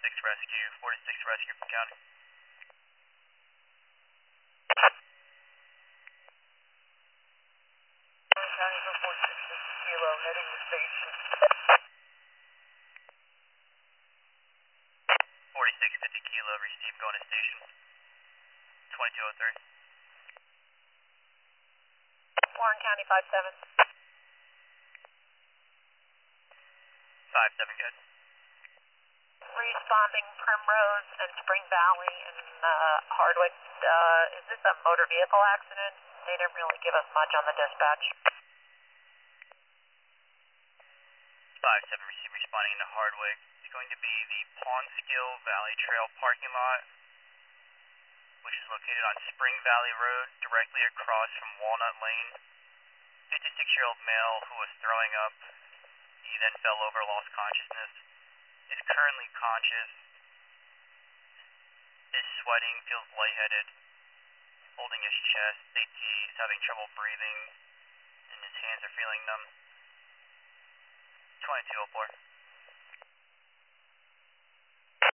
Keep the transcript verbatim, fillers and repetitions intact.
six rescue, forty-six rescue from county. County for forty-six fifty kilo, heading to station. forty-six fifty kilo, received, going to station. twenty-two oh three. Warren County five seven. five seven, good. Responding Primrose and Spring Valley and uh, Hardwick. Uh, is this a motor vehicle accident? They didn't really give us much on the dispatch. five seven, received, responding to Hardwick. It's going to be the Pawnskill Valley Trail parking lot, which is located on Spring Valley Road, directly across from Walnut Lane. fifty-six-year-old male who was throwing up. He then fell over, lost consciousness. Is currently conscious. Is sweating, feels lightheaded, holding his chest. They see he's having trouble breathing, and his hands are feeling numb. twenty-two oh four.